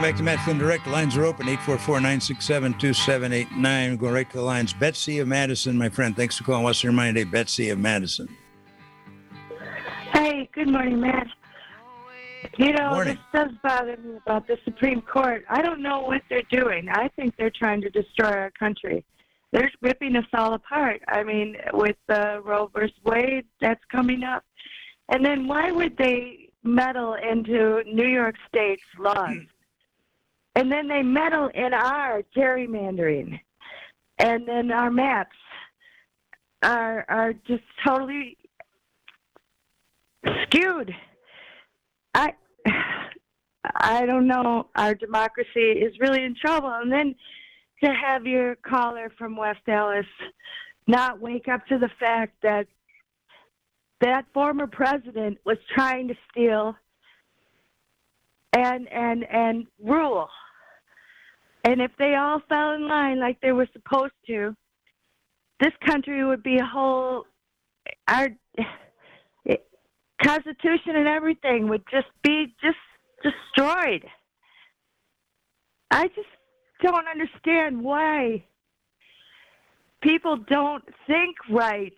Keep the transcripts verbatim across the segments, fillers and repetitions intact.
Welcome back to Matt Flynn Direct. The lines are open, eight four four, nine six seven, two seven eight nine. Going right to the lines. Betsy of Madison, my friend. Thanks for calling Western Reminder Day. Betsy of Madison. Hey, good morning, Matt. You know, Morning. This does bother me about the Supreme Court. I don't know what they're doing. I think they're trying to destroy our country. They're ripping us all apart. I mean, with uh, Roe versus Wade, that's coming up. And then why would they meddle into New York State's laws? And then they meddle in our gerrymandering. And then our maps are are just totally skewed. I I don't know. Our democracy is really in trouble. And then to have your caller from West Allis not wake up to the fact that that former president was trying to steal and and and rule. And if they all fell in line like they were supposed to, this country would be a whole, our it, Constitution and everything would just be just destroyed. I just don't understand why people don't think right.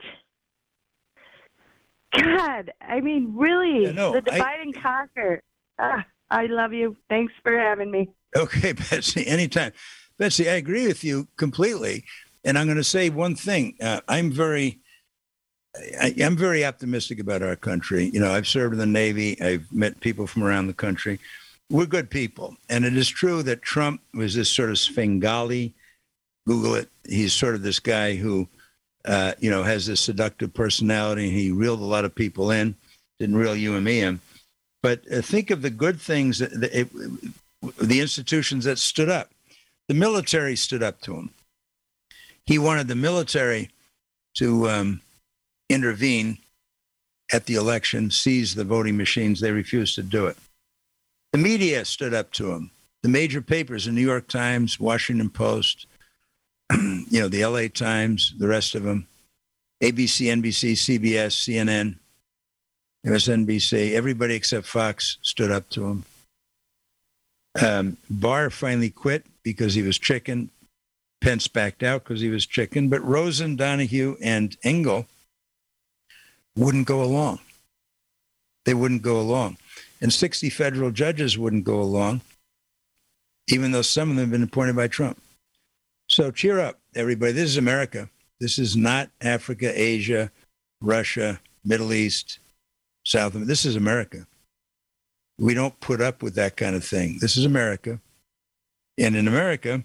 God, I mean, really, Yeah, no, the divide I, and conquer. Ah, I love you. Thanks for having me. Okay, Betsy, anytime. Betsy, I agree with you completely. And I'm going to say one thing. Uh, I'm very, I, I'm very optimistic about our country. You know, I've served in the Navy. I've met people from around the country. We're good people. And it is true that Trump was this sort of Svengali. Google it. He's sort of this guy who, uh, you know, has this seductive personality. He reeled a lot of people in, didn't reel you and me in. But uh, think of the good things that, that it, the institutions that stood up. The military stood up to him. He wanted the military to um, intervene at the election, seize the voting machines. They refused to do it. The media stood up to him. The major papers, the New York Times, Washington Post, you know, the L A Times, the rest of them, A B C, N B C, C B S, C N N, M S N B C, everybody except Fox stood up to him. Um, Barr finally quit because he was chicken. Pence backed out because he was chicken. But Rosen, Donahue, and Engel wouldn't go along. They wouldn't go along. And sixty federal judges wouldn't go along, even though some of them have been appointed by Trump. So cheer up, everybody. This is America. This is not Africa, Asia, Russia, Middle East, South America. This is America. We don't put up with that kind of thing. This is America. And in America,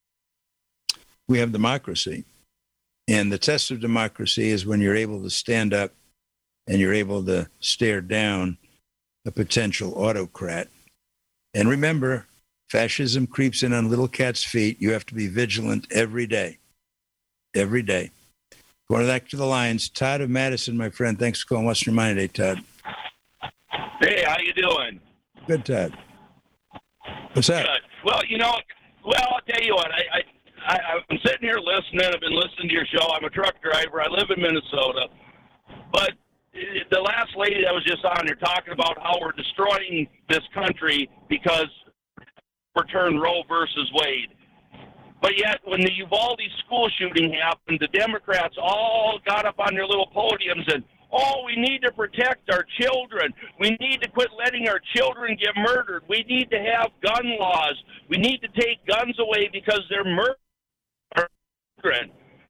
we have democracy. And the test of democracy is when you're able to stand up and you're able to stare down a potential autocrat. And remember, fascism creeps in on little cat's feet. You have to be vigilant every day. Every day. Going back to the lines, Todd of Madison, my friend. Thanks for calling Western Reminder Day, Todd. Hey, how you doing? Good, Todd. What's up? Good. Well, you know, well, I'll tell you what. I, I, I, I'm sitting here listening. I've been listening to your show. I'm a truck driver. I live in Minnesota. But the last lady that was just on there talking about how we're destroying this country because overturn Roe versus Wade. But yet, when the Uvalde school shooting happened, the Democrats all got up on their little podiums and, oh, we need to protect our children. We need to quit letting our children get murdered. We need to have gun laws. We need to take guns away because they're murdering our children.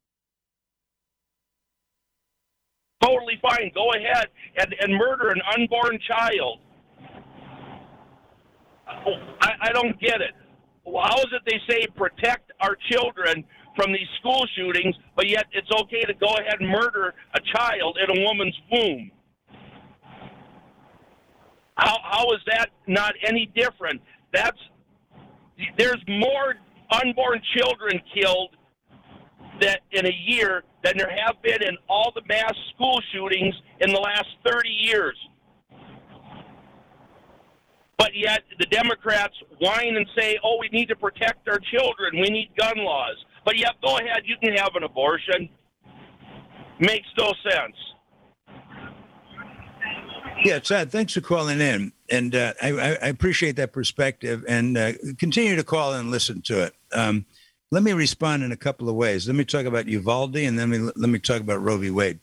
Totally fine. Go ahead and, and murder an unborn child. I, I don't get it. How is it they say protect our children from these school shootings, but yet it's okay to go ahead and murder a child in a woman's womb? How how is that not any different? That's there's more unborn children killed that in a year than there have been in all the mass school shootings in the last thirty years. But yet the Democrats whine and say, oh, we need to protect our children. We need gun laws. But yet, go ahead, you can have an abortion. Makes no sense. Yeah, Todd, thanks for calling in. and uh, I, I appreciate that perspective, and uh, continue to call and listen to it. Um, let me respond in a couple of ways. Let me talk about Uvalde, and then let me talk about Roe v. Wade.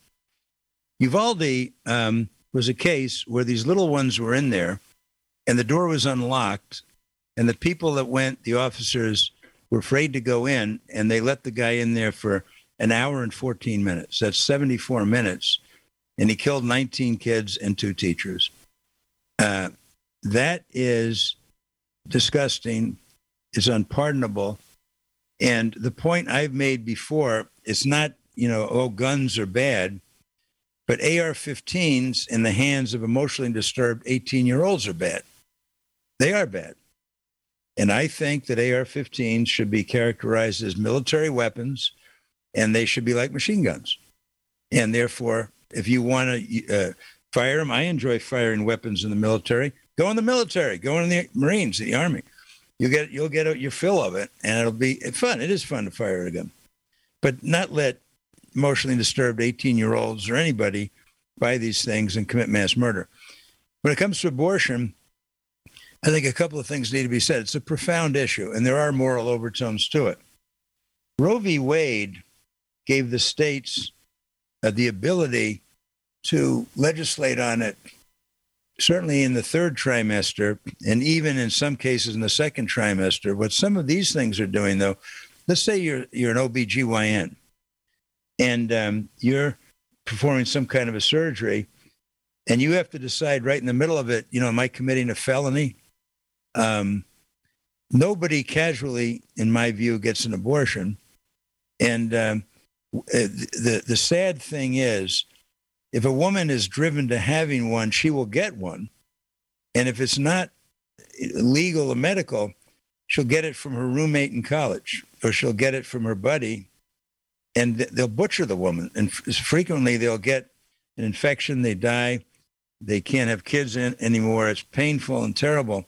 Uvalde um, was a case where these little ones were in there, and the door was unlocked, and the people that went, the officers, were afraid to go in, and they let the guy in there for an hour and fourteen minutes. That's seventy-four minutes, and he killed nineteen kids and two teachers. Uh, that is disgusting. It's unpardonable. And the point I've made before, it's not, you know, oh, guns are bad, but A R fifteens in the hands of emotionally disturbed eighteen-year-olds are bad. They are bad. And I think that A R fifteens should be characterized as military weapons, and they should be like machine guns. And therefore, if you want to uh, fire them, I enjoy firing weapons in the military. Go in the military. Go in the Marines, the Army. You get, you'll get your fill of it, and it'll be fun. It is fun to fire a gun. But not let emotionally disturbed eighteen-year-olds or anybody buy these things and commit mass murder. When it comes to abortion, I think a couple of things need to be said. It's a profound issue, and there are moral overtones to it. Roe v. Wade gave the states uh, the ability to legislate on it, certainly in the third trimester, and even in some cases in the second trimester. What some of these things are doing, though, let's say you're you're an O B G Y N, and um, you're performing some kind of a surgery, and you have to decide right in the middle of it, you know, am I committing a felony? Um, nobody casually, in my view, gets an abortion. And um, the the sad thing is, if a woman is driven to having one, she will get one. And if it's not legal or medical, she'll get it from her roommate in college, or she'll get it from her buddy, and they'll butcher the woman. And frequently they'll get an infection, they die, they can't have kids in anymore. It's painful and terrible.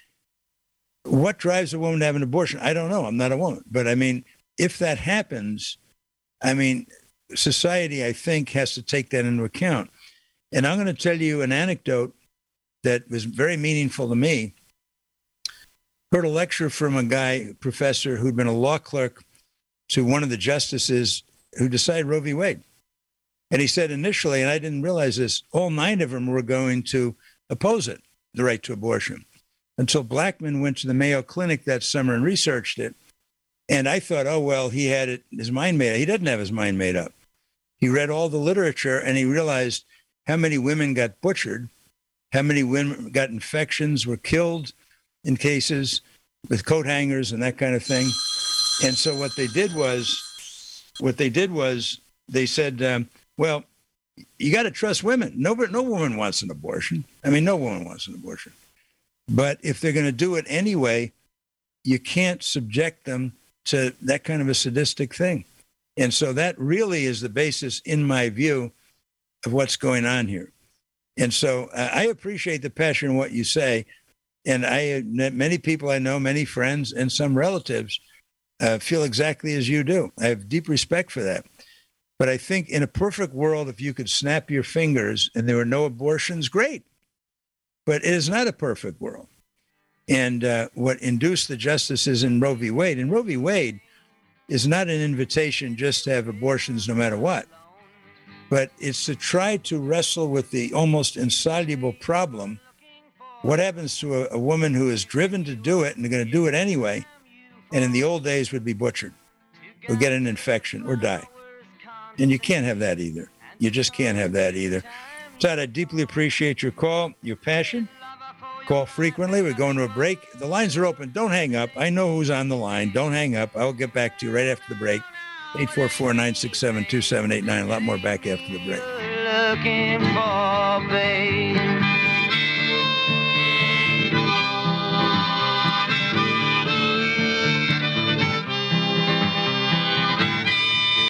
What drives a woman to have an abortion? I don't know. I'm not a woman. But I mean, if that happens, I mean, society, I think, has to take that into account. And I'm going to tell you an anecdote that was very meaningful to me. Heard a lecture from a guy, professor, who'd been a law clerk to one of the justices who decided Roe v. Wade. And he said initially, and I didn't realize this, all nine of them were going to oppose it, the right to abortion, until Blackmun went to the Mayo Clinic that summer and researched it. And I thought, oh, well, he had it, his mind made up. He doesn't have his mind made up. He read all the literature, and he realized how many women got butchered, how many women got infections, were killed in cases with coat hangers and that kind of thing. And so what they did was, what they did was they said, um, well, you got to trust women. No, no woman wants an abortion. I mean, no woman wants an abortion. But if they're going to do it anyway, you can't subject them to that kind of a sadistic thing. And so that really is the basis, in my view, of what's going on here. And so uh, I appreciate the passion in what you say. And I, many people I know, many friends and some relatives uh, feel exactly as you do. I have deep respect for that. But I think in a perfect world, if you could snap your fingers and there were no abortions, great. But it is not a perfect world. And uh, what induced the justices in Roe v. Wade, and Roe v. Wade is not an invitation just to have abortions no matter what, but it's to try to wrestle with the almost insoluble problem. What happens to a, a woman who is driven to do it and they're going to do it anyway, and in the old days would be butchered or get an infection or die? And you can't have that either. You just can't have that either. Todd, I deeply appreciate your call, your passion. Call frequently. We're going to a break. The lines are open. Don't hang up. I know who's on the line. Don't hang up. I'll get back to you right after the break. eight four four, nine six seven, two seven eight nine. A lot more back after the break. Looking for, babe.